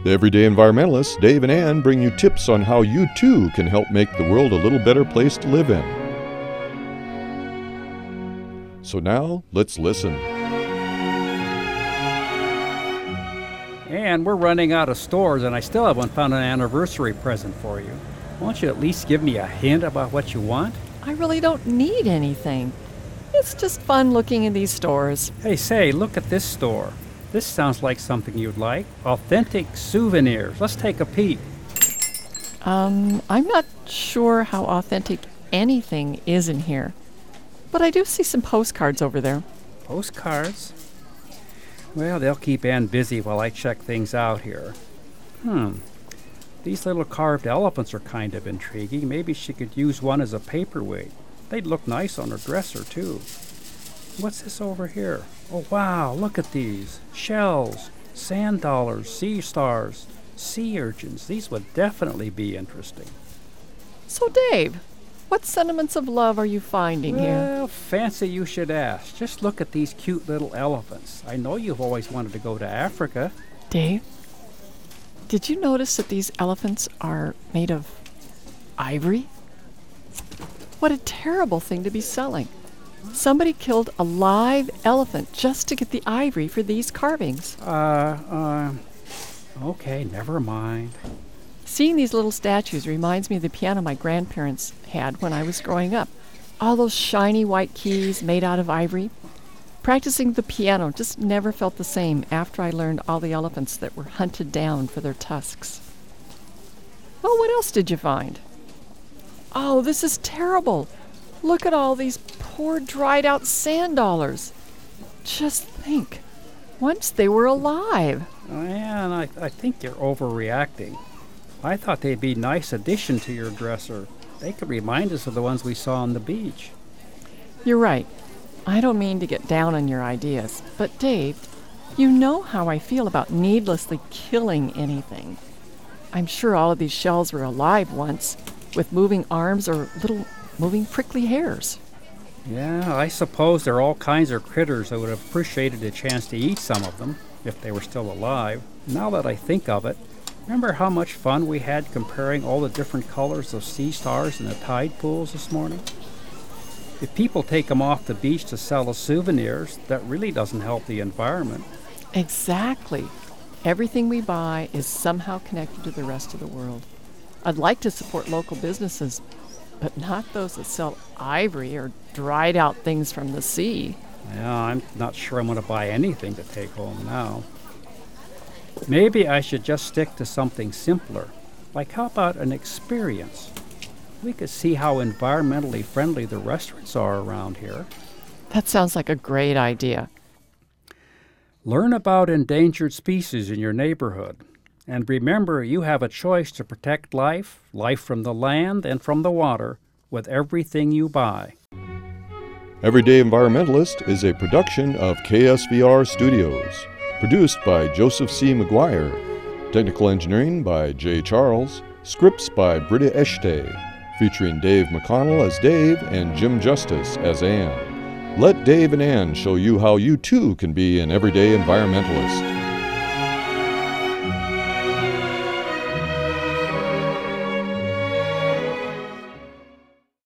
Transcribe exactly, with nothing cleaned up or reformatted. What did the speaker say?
The Everyday Environmentalists, Dave and Ann, bring you tips on how you too can help make the world a little better place to live in. So now, let's listen. And we're running out of stores, and I still haven't found an anniversary present for you. Won't you at least give me a hint about what you want? I really don't need anything. It's just fun looking in these stores. Hey, say, look at this store. This sounds like something you'd like. Authentic souvenirs. Let's take a peek. Um, I'm not sure how authentic anything is in here, but I do see some postcards over there. Postcards? Well, they'll keep Ann busy while I check things out here. Hmm. These little carved elephants are kind of intriguing. Maybe she could use one as a paperweight. They'd look nice on her dresser, too. What's this over here? Oh, wow, look at these. Shells, sand dollars, sea stars, sea urchins. These would definitely be interesting. So, Dave, what sentiments of love are you finding well, here? Well, fancy you should ask. Just look at these cute little elephants. I know you've always wanted to go to Africa. Dave, did you notice that these elephants are made of ivory? What a terrible thing to be selling. Somebody killed a live elephant just to get the ivory for these carvings. Uh, uh, okay, never mind. Seeing these little statues reminds me of the piano my grandparents had when I was growing up. All those shiny white keys made out of ivory. Practicing the piano just never felt the same after I learned all the elephants that were hunted down for their tusks. Well, what else did you find? Oh, this is terrible. Look at all these poor dried out sand dollars. Just think, once they were alive. Oh, yeah, and I, I think you're overreacting. I thought they'd be a nice addition to your dresser. They could remind us of the ones we saw on the beach. You're right. I don't mean to get down on your ideas, but Dave, you know how I feel about needlessly killing anything. I'm sure all of these shells were alive once, with moving arms or little moving prickly hairs. Yeah, I suppose there are all kinds of critters that would have appreciated a chance to eat some of them, if they were still alive. Now that I think of it, remember how much fun we had comparing all the different colors of sea stars in the tide pools this morning? If people take them off the beach to sell as souvenirs, that really doesn't help the environment. Exactly. Everything we buy is somehow connected to the rest of the world. I'd like to support local businesses, but not those that sell ivory or dried out things from the sea. Yeah, I'm not sure I'm going to buy anything to take home now. Maybe I should just stick to something simpler. Like how about an experience? We could see how environmentally friendly the restaurants are around here. That sounds like a great idea. Learn about endangered species in your neighborhood. And remember, you have a choice to protect life, life from the land and from the water, with everything you buy. Everyday Environmentalist is a production of K S V R Studios, produced by Joseph C. McGuire, technical engineering by Jay Charles, scripts by Britta Eshte, featuring Dave McConnell as Dave and Jim Justice as Ann. Let Dave and Ann show you how you too can be an everyday environmentalist.